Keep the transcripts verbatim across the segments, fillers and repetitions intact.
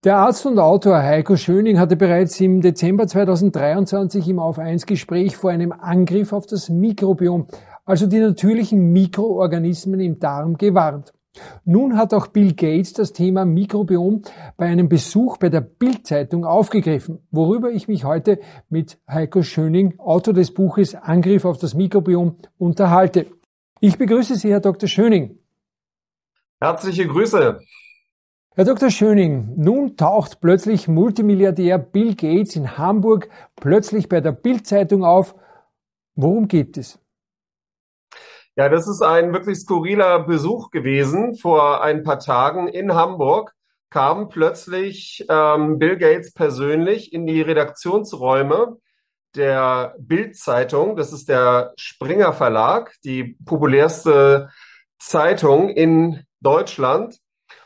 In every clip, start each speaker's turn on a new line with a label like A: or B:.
A: Der Arzt und Autor Heiko Schöning hatte bereits im Dezember zweitausenddreiundzwanzig im Auf eins Gespräch vor einem Angriff auf das Mikrobiom, also die natürlichen Mikroorganismen im Darm, gewarnt. Nun hat auch Bill Gates das Thema Mikrobiom bei einem Besuch bei der Bild-Zeitung aufgegriffen, worüber ich mich heute mit Heiko Schöning, Autor des Buches Angriff auf das Mikrobiom, unterhalte. Ich begrüße Sie, Herr Doktor Schöning.
B: Herzliche Grüße.
A: Herr Doktor Schöning, nun taucht plötzlich Multimilliardär Bill Gates in Hamburg plötzlich bei der Bild-Zeitung auf. Worum geht es?
B: Ja, das ist ein wirklich skurriler Besuch gewesen. Vor ein paar Tagen in Hamburg kam plötzlich ähm, Bill Gates persönlich in die Redaktionsräume der Bild-Zeitung. Das ist der Springer Verlag, die populärste Zeitung in Deutschland.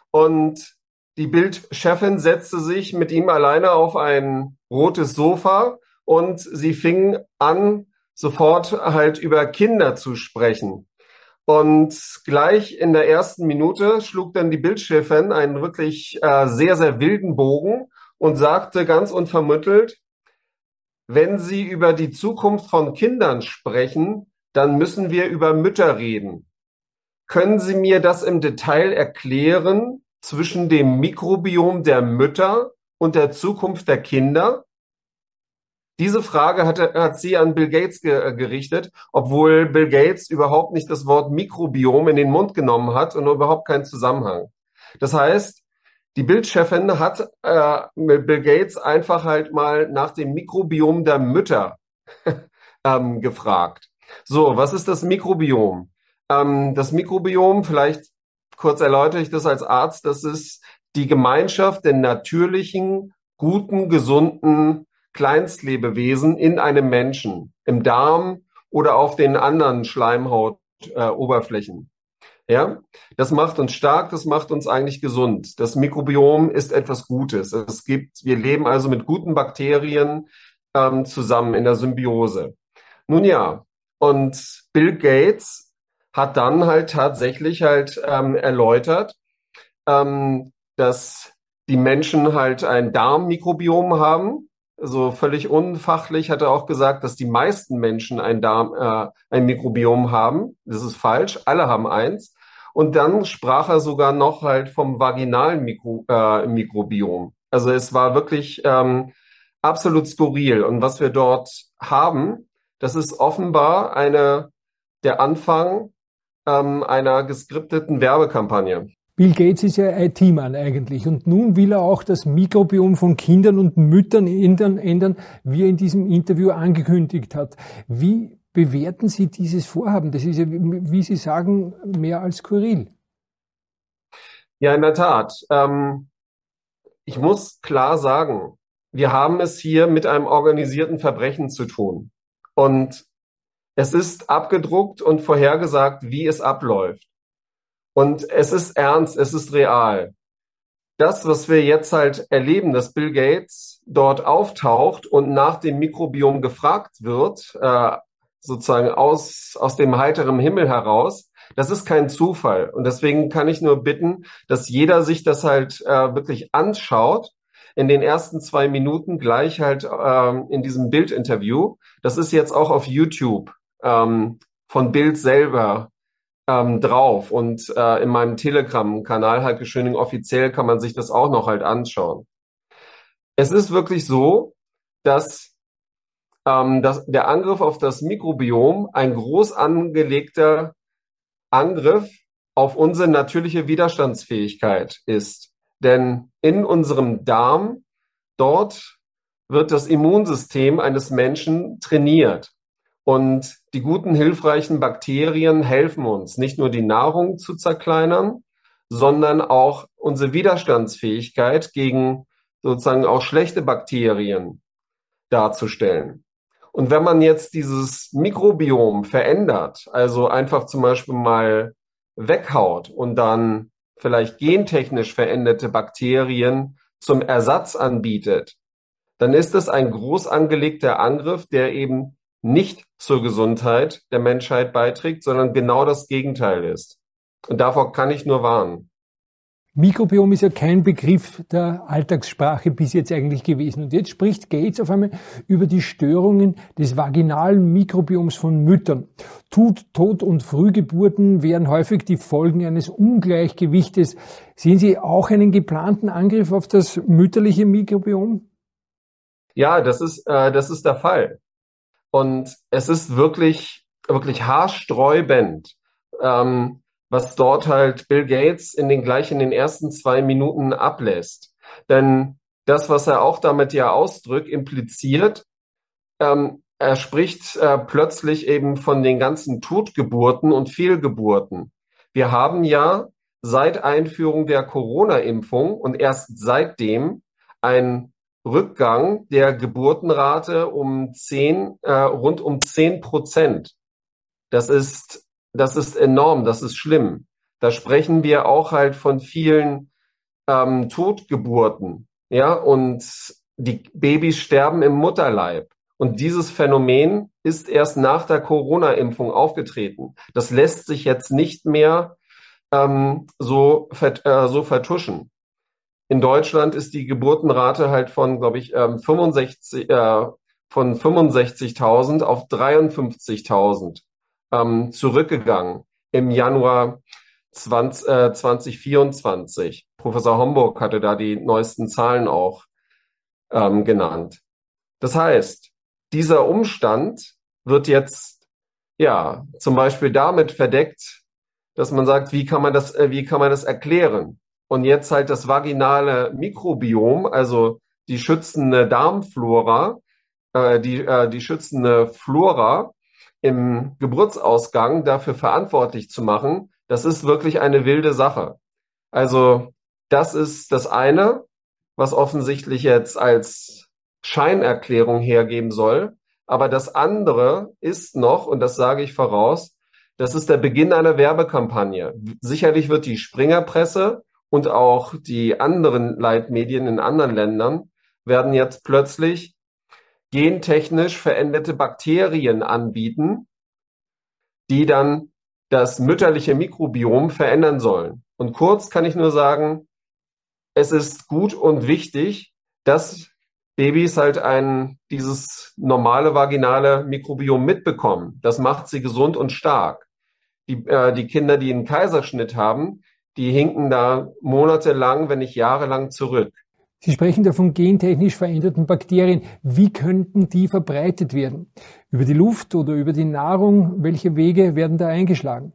B: Und die Bild-Chefin setzte sich mit ihm alleine auf ein rotes Sofa und sie fing an, sofort halt über Kinder zu sprechen. Und gleich in der ersten Minute schlug dann die Bild-Chefin einen wirklich äh, sehr, sehr wilden Bogen und sagte ganz unvermittelt: Wenn Sie über die Zukunft von Kindern sprechen, dann müssen wir über Mütter reden. Können Sie mir das im Detail erklären zwischen dem Mikrobiom der Mütter und der Zukunft der Kinder? Diese Frage hat, hat sie an Bill Gates ge gerichtet, obwohl Bill Gates überhaupt nicht das Wort Mikrobiom in den Mund genommen hat und überhaupt keinen Zusammenhang. Das heißt, die Bild-Chefin hat äh, Bill Gates einfach halt mal nach dem Mikrobiom der Mütter ähm, gefragt. So, was ist das Mikrobiom? Ähm, das Mikrobiom, vielleicht kurz erläutere ich das als Arzt, das ist die Gemeinschaft der natürlichen, guten, gesunden Kleinstlebewesen in einem Menschen, im Darm oder auf den anderen Schleimhautoberflächen. Äh, ja, das macht uns stark, das macht uns eigentlich gesund. Das Mikrobiom ist etwas Gutes. Es gibt, wir leben also mit guten Bakterien ähm, zusammen in der Symbiose. Nun ja, und Bill Gates hat dann halt tatsächlich halt ähm, erläutert, ähm, dass die Menschen halt ein Darmmikrobiom haben. Also völlig unfachlich hat er auch gesagt, dass die meisten Menschen ein Darm, äh, ein Mikrobiom haben. Das ist falsch. Alle haben eins. Und dann sprach er sogar noch halt vom vaginalen Mikro, äh, Mikrobiom. Also es war wirklich ähm, absolut skurril. Und was wir dort haben, das ist offenbar eine, der Anfang ähm, einer geskripteten Werbekampagne.
A: Bill Gates ist ja I T-Mann eigentlich und nun will er auch das Mikrobiom von Kindern und Müttern ändern, wie er in diesem Interview angekündigt hat. Wie bewerten Sie dieses Vorhaben? Das ist ja, wie Sie sagen, mehr als skurril.
B: Ja, in der Tat. Ähm, ich muss klar sagen, wir haben es hier mit einem organisierten Verbrechen zu tun. Und es ist abgedruckt und vorhergesagt, wie es abläuft. Und es ist ernst, es ist real. Das, was wir jetzt halt erleben, dass Bill Gates dort auftaucht und nach dem Mikrobiom gefragt wird, äh, sozusagen aus, aus dem heiteren Himmel heraus, das ist kein Zufall. Und deswegen kann ich nur bitten, dass jeder sich das halt äh, wirklich anschaut, in den ersten zwei Minuten gleich halt ähm, in diesem Bild-Interview. Das ist jetzt auch auf YouTube ähm, von Bild selber ähm, drauf. Und äh, in meinem Telegram-Kanal Heiko Schöning offiziell kann man sich das auch noch halt anschauen. Es ist wirklich so, dass, ähm, dass der Angriff auf das Mikrobiom ein groß angelegter Angriff auf unsere natürliche Widerstandsfähigkeit ist. Denn in unserem Darm, dort wird das Immunsystem eines Menschen trainiert. Und die guten, hilfreichen Bakterien helfen uns, nicht nur die Nahrung zu zerkleinern, sondern auch unsere Widerstandsfähigkeit gegen sozusagen auch schlechte Bakterien darzustellen. Und wenn man jetzt dieses Mikrobiom verändert, also einfach zum Beispiel mal weghaut und dann vielleicht gentechnisch veränderte Bakterien zum Ersatz anbietet, dann ist es ein groß angelegter Angriff, der eben nicht zur Gesundheit der Menschheit beiträgt, sondern genau das Gegenteil ist. Und davor kann ich nur warnen.
A: Mikrobiom ist ja kein Begriff der Alltagssprache bis jetzt eigentlich gewesen. Und jetzt spricht Gates auf einmal über die Störungen des vaginalen Mikrobioms von Müttern. Tod, Tod und Frühgeburten wären häufig die Folgen eines Ungleichgewichtes. Sehen Sie auch einen geplanten Angriff auf das mütterliche Mikrobiom?
B: Ja, das ist, äh, das ist der Fall. Und es ist wirklich, wirklich haarsträubend, ähm, was dort halt Bill Gates in den gleich in den ersten zwei Minuten ablässt. Denn das, was er auch damit ja ausdrückt, impliziert, ähm, er spricht äh, plötzlich eben von den ganzen Totgeburten und Fehlgeburten. Wir haben ja seit Einführung der Corona-Impfung und erst seitdem einen Rückgang der Geburtenrate um zehn, äh, rund um zehn Prozent. Das ist Das ist enorm, das ist schlimm. Da sprechen wir auch halt von vielen ähm, Totgeburten, ja, und die Babys sterben im Mutterleib. Und dieses Phänomen ist erst nach der Corona-Impfung aufgetreten. Das lässt sich jetzt nicht mehr ähm, so, vert, äh, so vertuschen. In Deutschland ist die Geburtenrate halt von, glaube ich, ähm, fünfundsechzig, äh, von fünfundsechzigtausend auf dreiundfünfzigtausend ähm, zurückgegangen im Januar zwanzig, äh, zwanzig vierundzwanzig. Professor Homburg hatte da die neuesten Zahlen auch ähm, genannt. Das heißt, dieser Umstand wird jetzt ja zum Beispiel damit verdeckt, dass man sagt, wie kann man das, äh, wie kann man das erklären? Und jetzt halt das vaginale Mikrobiom, also die schützende Darmflora, äh, die, äh, die schützende Flora im Geburtsausgang dafür verantwortlich zu machen, das ist wirklich eine wilde Sache. Also das ist das eine, was offensichtlich jetzt als Scheinerklärung hergeben soll. Aber das andere ist noch, und das sage ich voraus, das ist der Beginn einer Werbekampagne. Sicherlich wird die Springerpresse und auch die anderen Leitmedien in anderen Ländern werden jetzt plötzlich gentechnisch veränderte Bakterien anbieten, die dann das mütterliche Mikrobiom verändern sollen. Und kurz kann ich nur sagen, es ist gut und wichtig, dass Babys halt ein, dieses normale vaginale Mikrobiom mitbekommen. Das macht sie gesund und stark. Die, äh, die Kinder, die einen Kaiserschnitt haben, die hinken da monatelang, wenn nicht jahrelang zurück.
A: Sie sprechen da von gentechnisch veränderten Bakterien. Wie könnten die verbreitet werden? Über die Luft oder über die Nahrung? Welche Wege werden da eingeschlagen?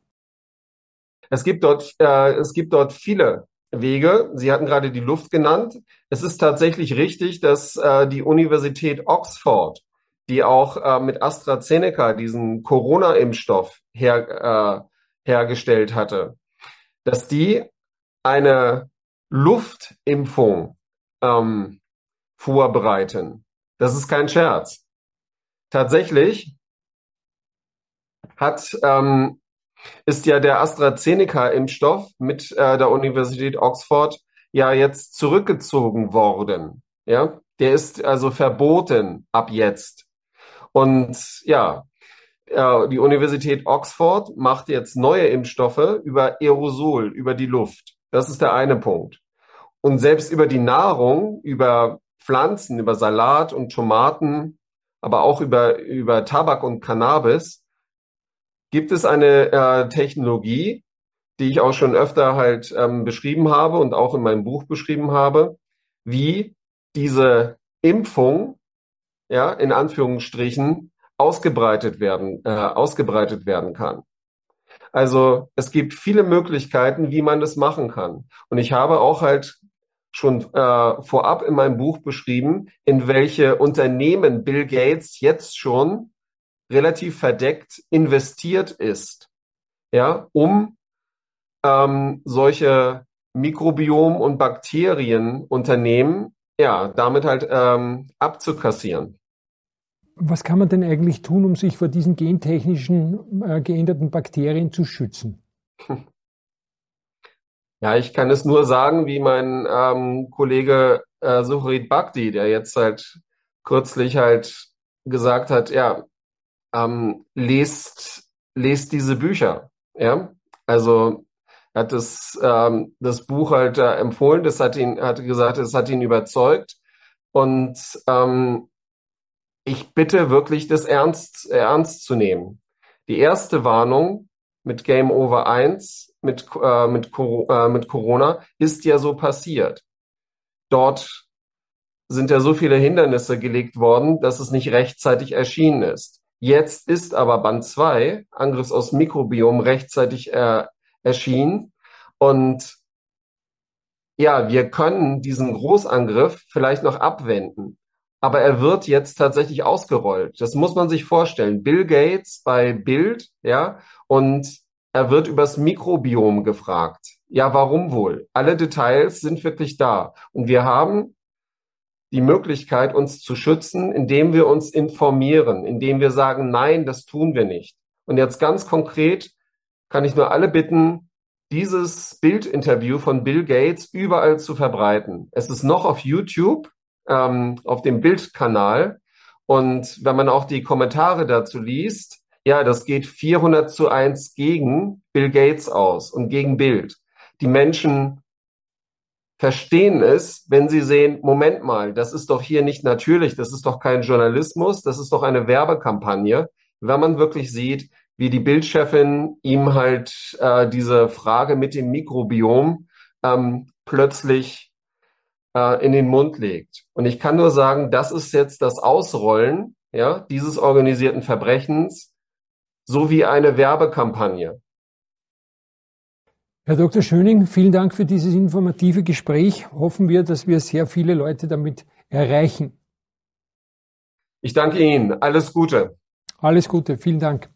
B: Es gibt dort, äh, es gibt dort viele Wege. Sie hatten gerade die Luft genannt. Es ist tatsächlich richtig, dass äh, die Universität Oxford, die auch äh, mit AstraZeneca diesen Corona-Impfstoff her, äh, hergestellt hatte, dass die eine Luftimpfung ähm, vorbereiten. Das ist kein Scherz. Tatsächlich hat ähm, ist ja der AstraZeneca-Impfstoff mit äh, der Universität Oxford ja jetzt zurückgezogen worden. Ja, der ist also verboten ab jetzt. Und ja, äh, die Universität Oxford macht jetzt neue Impfstoffe über Aerosol, über die Luft. Das ist der eine Punkt. Und selbst über die Nahrung, über Pflanzen, über Salat und Tomaten, aber auch über, über Tabak und Cannabis, gibt es eine äh, Technologie, die ich auch schon öfter halt ähm, beschrieben habe und auch in meinem Buch beschrieben habe, wie diese Impfung, ja, in Anführungsstrichen, ausgebreitet werden, äh, ausgebreitet werden kann. Also es gibt viele Möglichkeiten, wie man das machen kann. Und ich habe auch halt schon äh, vorab in meinem Buch beschrieben, in welche Unternehmen Bill Gates jetzt schon relativ verdeckt investiert ist, ja, um ähm, solche Mikrobiom- und Bakterienunternehmen, ja, damit halt ähm, abzukassieren.
A: Was kann man denn eigentlich tun, um sich vor diesen gentechnischen äh, geänderten Bakterien zu schützen?
B: Ja, ich kann es nur sagen, wie mein ähm, Kollege äh, Suhrid Bhakdi, der jetzt halt kürzlich halt gesagt hat, ja, ähm, lest, lest diese Bücher, ja. Also Er hat das, ähm, das Buch halt äh, empfohlen, das hat ihn, hat gesagt, es hat ihn überzeugt. Und ähm, ich bitte wirklich, das ernst, ernst zu nehmen. Die erste Warnung mit Game Over eins, mit, äh, mit, äh, mit Corona, ist ja so passiert. Dort sind ja so viele Hindernisse gelegt worden, dass es nicht rechtzeitig erschienen ist. Jetzt ist aber Band zwei, Angriff aus Mikrobiom, rechtzeitig äh, erschienen. Und ja, wir können diesen Großangriff vielleicht noch abwenden. Aber er wird jetzt tatsächlich ausgerollt. Das muss man sich vorstellen. Bill Gates bei Bild, ja, und er wird übers Mikrobiom gefragt. Ja, warum wohl? Alle Details sind wirklich da. Und wir haben die Möglichkeit, uns zu schützen, indem wir uns informieren, indem wir sagen, nein, das tun wir nicht. Und jetzt ganz konkret kann ich nur alle bitten, dieses Bildinterview von Bill Gates überall zu verbreiten. Es ist noch auf YouTube, ähm, auf dem Bildkanal. Und wenn man auch die Kommentare dazu liest, ja, das geht vierhundert zu eins gegen Bill Gates aus und gegen Bild. Die Menschen verstehen es, wenn sie sehen, Moment mal, das ist doch hier nicht natürlich, das ist doch kein Journalismus, das ist doch eine Werbekampagne. Wenn man wirklich sieht, wie die Bildchefin ihm halt äh, diese Frage mit dem Mikrobiom ähm, plötzlich äh, in den Mund legt. Und ich kann nur sagen, das ist jetzt das Ausrollen, ja, dieses organisierten Verbrechens, so wie eine Werbekampagne.
A: Herr Doktor Schöning, vielen Dank für dieses informative Gespräch. Hoffen wir, dass wir sehr viele Leute damit erreichen.
B: Ich danke Ihnen. Alles Gute.
A: Alles Gute. Vielen Dank.